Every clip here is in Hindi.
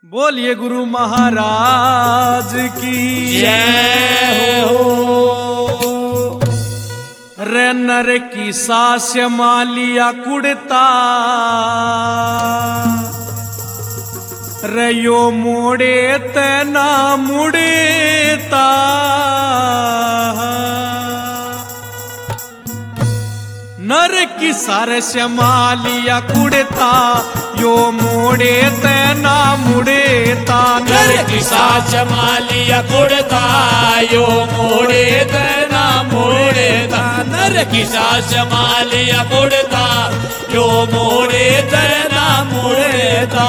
बोलिए गुरु महाराज की जय हो। रे नर की सास मालिया कुड़ता रे यो मोड़े तेना मुड़ता नर की सारस मालिया कुड़ता यो मोड़े तेना मुड़ेता नर की सास मालिया कुड़ता यो मोड़े तेना मुड़ेता नर की सास मालिया कुड़ता यो मोड़े तेना मुड़ेता।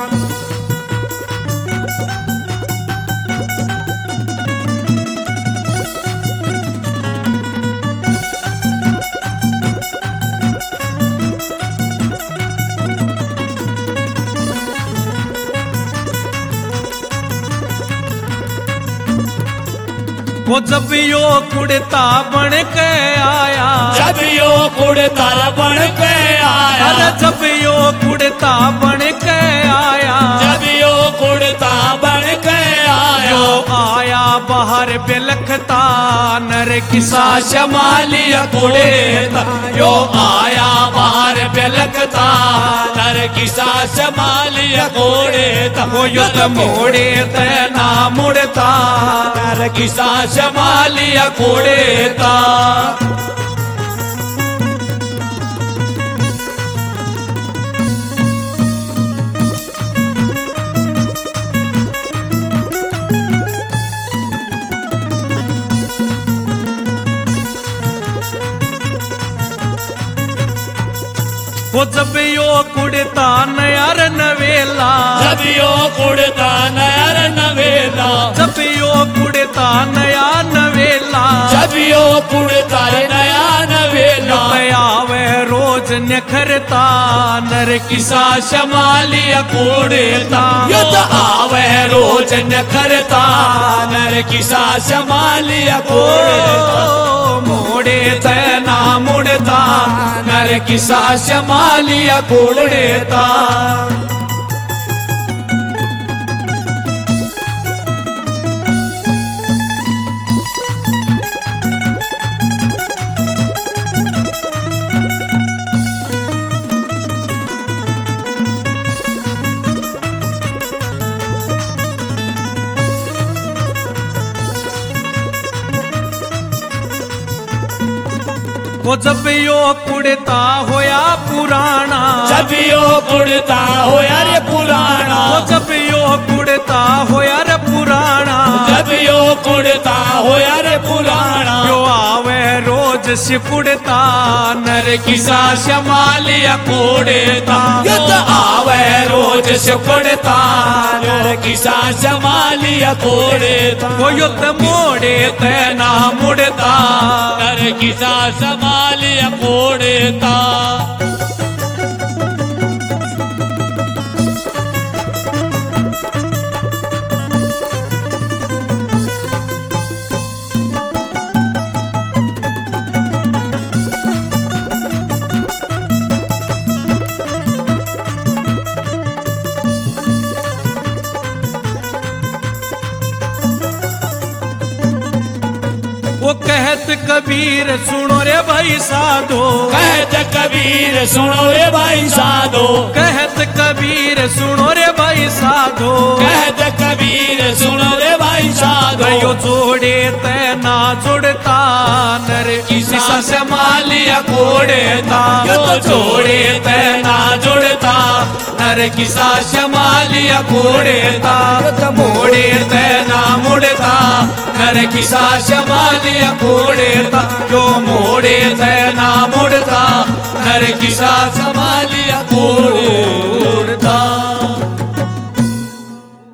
वो जब यो कुड़ता बन के आया जब यो कुड़ता बन के आया अरे जब यो कुड़ता बन के आया जब यो कुड़ता बन के आया यो आया बाहर बिलखता नर की सास मालिया कुड़ेता यो आया बाहर बिलखता नर की सास मालिया कुड़ेता वो युद्ध मोड़े तेना मुड़ता नर की सास मालिया कुड़ेता। वो जब यो कुड़ता नयार नवेला जब यो कुड़ता नयार नवेला जब यो कुड़ता नया नवेला जब यो कुड़ता नया नवेला आवे रोज निखरता नर की सास मालिया कुड़ता युद्ध आवे रोज निखरता नर की सास मालिया कुड़ता मोड़े तेना मुड़ता नर की सास मालिया कुड़ता। वो जब यो कुड़ता होया पुराना जब यो कुड़ता होया रे पुराना वो जब यो कुड़ता होया रे पुराना जब यो कुड़ता होया रे पुराना यो आवे रोज सिकुड़ता नर की सास मालिया कुड़ता युद्ध आवे रोज सिकुड़ता नर की सास मालिया कुड़ता वो युद्ध मोड़े तेना मुड़ता नर की सास मालिया कुड़ता। वो कहत कबीर सुनो रे भाई साधो कहत कबीर सुनो रे भाई साधो कहत कबीर सुनो रे भाई साधो कहत कबीर सुनो रे भाई साधो यो जोड़े तेना जुड़ता नर की सास मालिया कुड़ता यो जोड़े तेना जुड़ता नर की सास मालिया कुड़ता मोड़े तेना मुड़ता नर की सास मालिया कुड़ता यो मोड़े तेना मुड़ता नर की सास